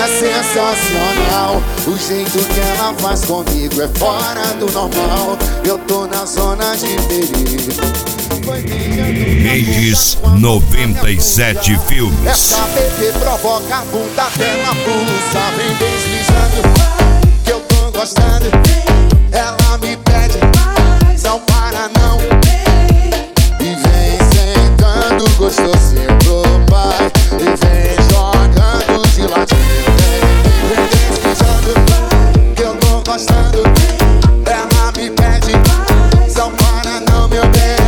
é sensacional. O jeito que ela faz comigo é fora do normal. Eu tô na zona de perigo. Mendes 97 Filmes. Essa bebê provoca a bunda até na pulsa. Vem deslizando, que eu tô gostando. Ela me pede, não para não. E vem sentando gostosinho pro pai. E vem jogando de ladinho. Vem deslizando, que eu tô gostando. Ela me pede, não para não, meu bem.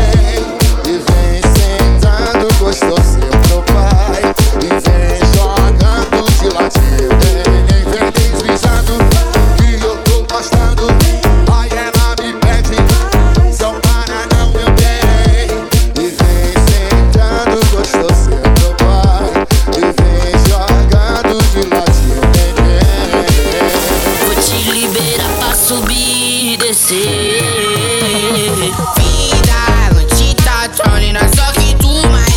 Gostosinho pro pai. E vem jogando de ladinho. Vem deslizando, que eu tô gostando. Aí ela me pede, não para não, meu bem. E vem sentando gostosinho pro pai. E vem jogando de ladinho. Vou te liberar pra subir e descer. Vida, não te tá trolling, só que tu mais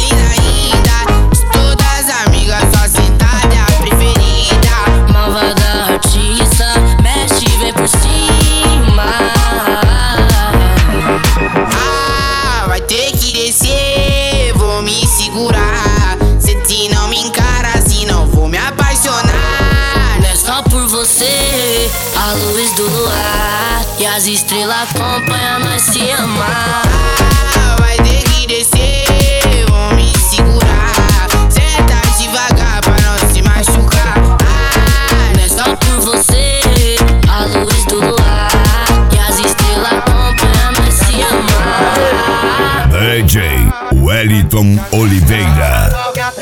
a luz do luar e as estrelas acompanham nós se amar. Vai ter que descer, vou me segurar. Senta devagar pra não se machucar. Não é só por você, a luz do luar e as estrelas acompanham nós se amar. DJ Wellington Oliveira.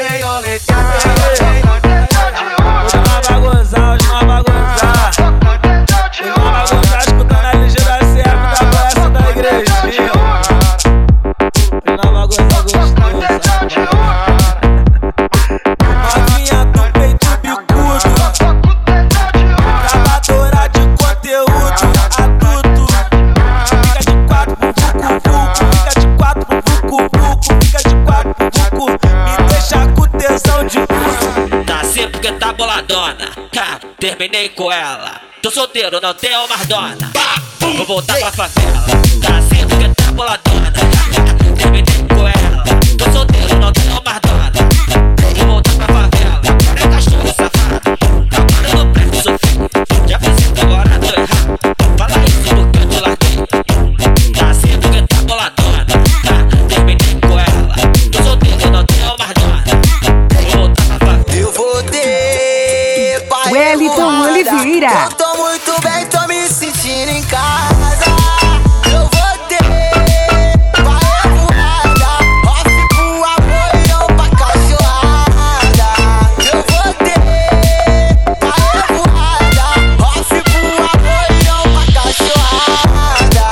Terminei com ela, tô solteiro, não tenho mais dona. Vou voltar pra favela, tá assim porque tá boladona. Terminei com ela, tô solteiro, não tenho mais dona. Vou voltar pra favela, é cachorro safado. Agora no prédio sofri, já fiz isso, agora tô errado. Fala isso porque eu te larguei. Tá assim porque tá boladona. Terminei com ela, tô solteiro, não tenho mais dona. Vou voltar pra favela. Eu vou ter Wellington Oliveira. Eu tô muito bem, tô me sentindo em casa. Eu vou ter vai voada, off pro apoio pra cachorrada. Eu vou ter vai voada, off pro apoio pra cachorrada.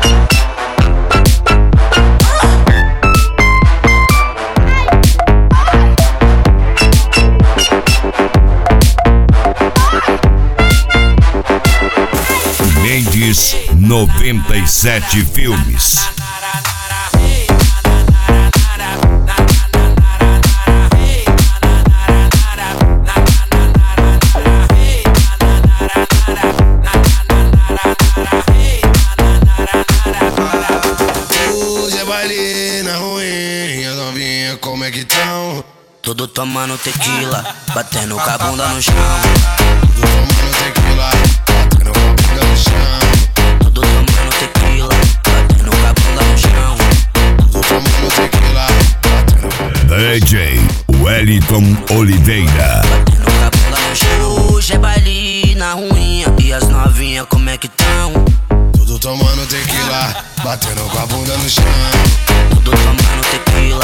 Mendes 97 Filmes. Hoje é baile na ruim, as novinhas como é que tão? Tudo tomando tequila, batendo com a bunda no chão. Tudo tomando tequila, batendo com a bunda no chão. Tudo tomando tequila, batendo com a bunda no chão. Tudo tomando tequila, batendo. DJ Wellington Oliveira. Batendo com a bunda no chão. Hoje é baile na ruinha e as novinhas como é que tão? Tudo tomando tequila, batendo com a bunda no chão. Tudo tomando tequila,